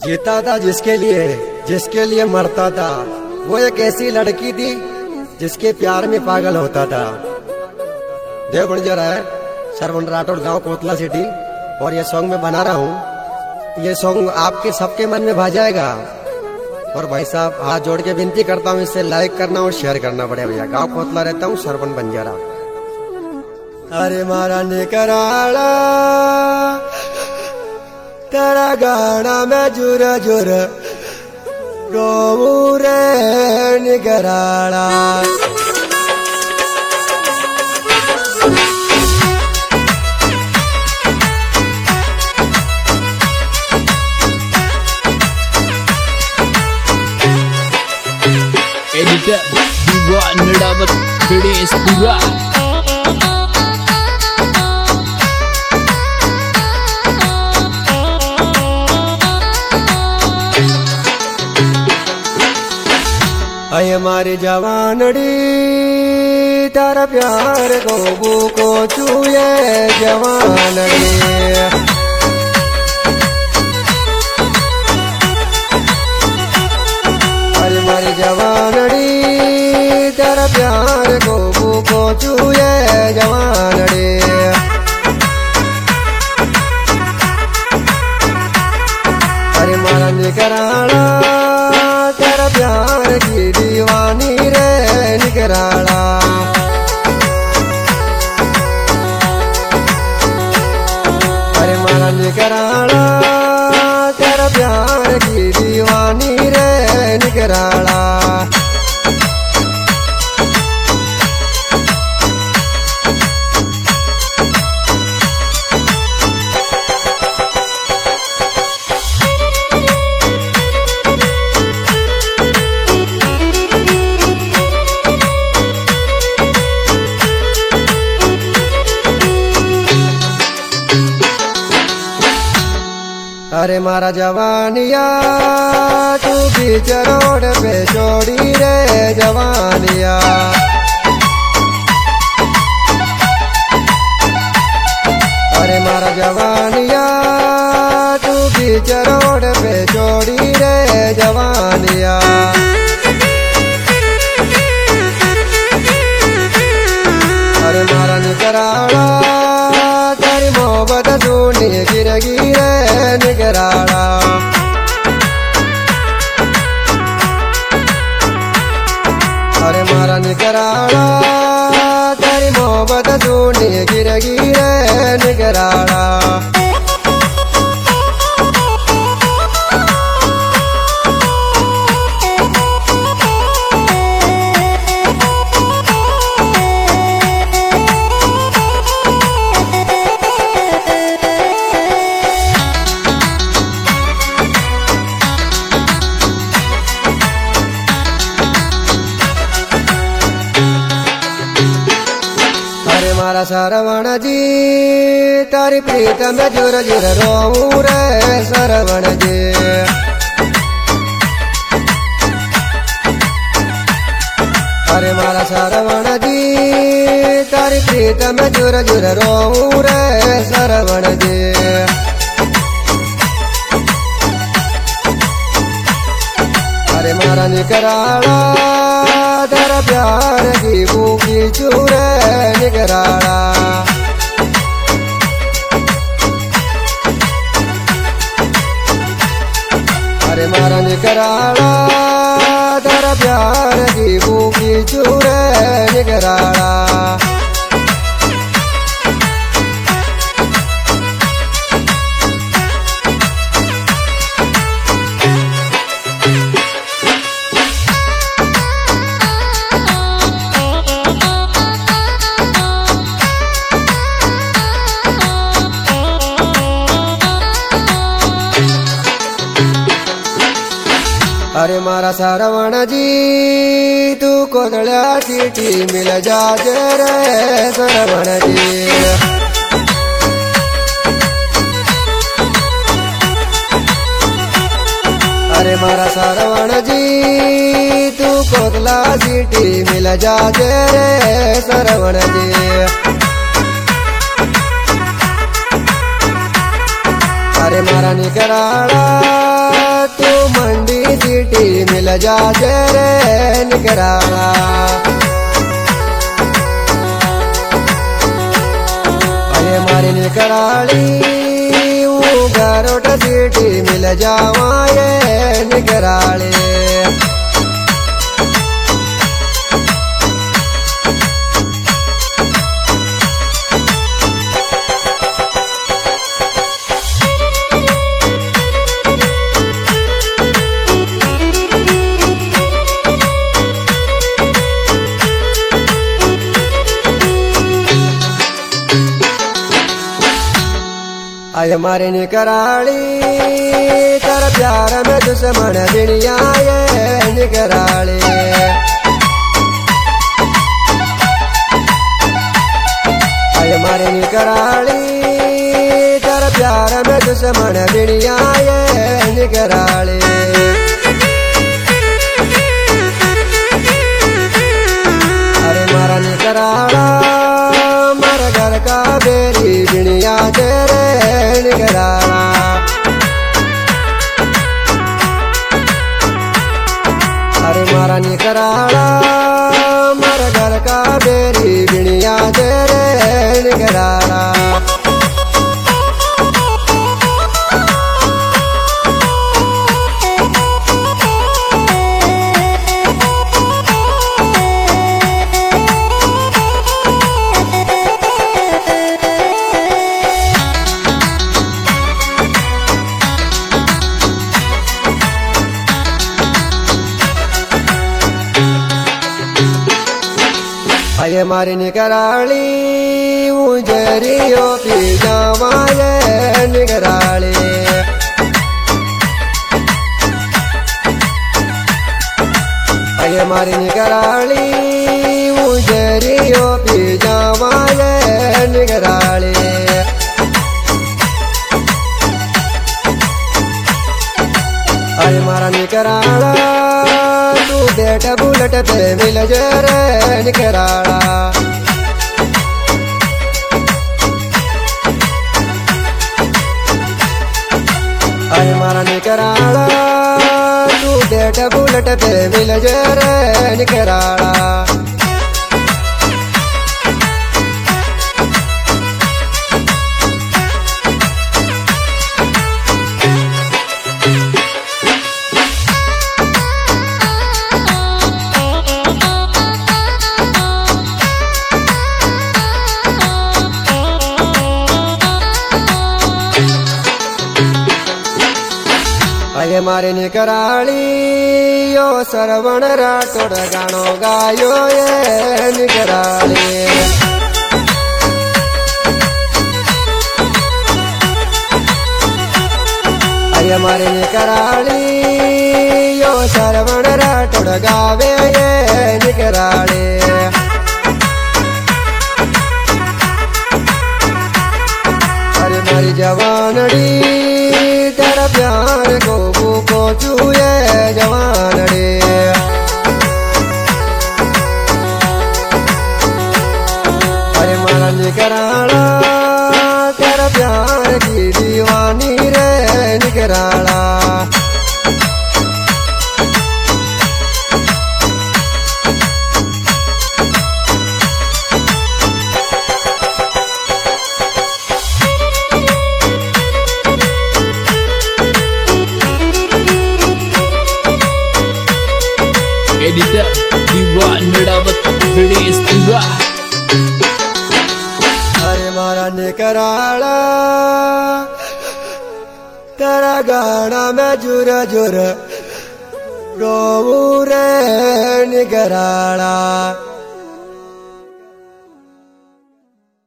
जीता था जिसके लिए मरता था। वो एक ऐसी लड़की थी जिसके प्यार में पागल होता था। देव बंजर है सरवन राठौड़, गांव कोतला सिटी। और ये सॉन्ग मैं बना रहा हूँ, ये सॉन्ग आपके सबके मन में भा जाएगा। और भाई साहब हाथ जोड़ के विनती करता हूँ, इससे लाइक करना और शेयर करना पड़ेगा भैया। गांव कोतला रहता हूँ, सरवन बंजारा। अरे मारा निकराला तेरा गाना में जुरा जुरा रोमू रे निकराला। Editor Dua Nadabat Bedes Pura. अय हमारी जवानड़ी तारा प्यार को चूये जवानड़ी। अरे हमारी जवानड़ी तारा प्यार को चूये जवानड़ी। अरे मारा निकराला तेरा प्यार की दीवानी रे निकराला। अरे मारा निकराला तेरा प्यार की दीवानी रे निकराला। अरे मारा जवानिया तू बीच रोड पे छोड़ी रे जवानिया। अरे मारा जवानिया तू बीच रोड पे छोड़ी रे जवानिया। अरे मारा निकराला तेरी मोहब्बत सुनी गिर गिरे निकराला। अरे मारा निकराला तेरी मोहब्बत सुनी गिर गिरे निकराला। मारा सरवण जी तारी प्रीत में जुर जुर रोऊं रे सरवण जी। अरे मारा सरवण जी तारी प्रीत में जुर जुर रोऊं रे सरवण जी। अरे मारा निकराला तेरा प्यार की भूखी चूरे निकराला। अरे मारा निकराला तेरा प्यार की भूखी चूरे निकराला। अरे मारा सरवण जी तू कोदड़ा चीटी मिल जा रे सरवण जी। अरे मारा सरवण जी तू कोदला चीटी मिल जा रे सरवण जी। अरे मारा निकराला तू मंडी सिटी मिल जा तेरे निकराला। अरे मारे निकराली गरोट सिटी मिल जावा ये निकराले। आय मारे निकराली कर प्यार में दुश्मन बिनिया ये निकराली। आय मारे निकराली कर प्यार में दुश्मन बिनिया ये निकराली। अरे मारा निकराला मारा घर का बेरी बिनिया तेरे निकराला। अरे मारा निकराला मारा घर का बेरी बिनिया तेरे निकराला। अये मारी निकराली उजरियो पी जावा ये निकराली। अये मारी निकराली उजरियो पी जावा ये निकराली। अरे मारा निकराला तू बेट बुलेट पे मिल जे रे निकराला। अरे मारा निकराला तू बेट बुलेट पे मिल जे रे निकराला। अये मारे निकराली यो सरवण राठोड गाणो गायो ये निकराली। अये मारे निकराली यो सरवण राठोड गावे ये निकराली। अरे मारी जवानड़ी तेरा प्यार को भूको चूए जवानड़े। अरे मारा निकराला तेरा प्यार की दीवानी रे निकराला। Editor Diva Nidawat Video Studio। अरे मारा निकराला तेरा गाना में जुर जुर रोऊ रे निकराला।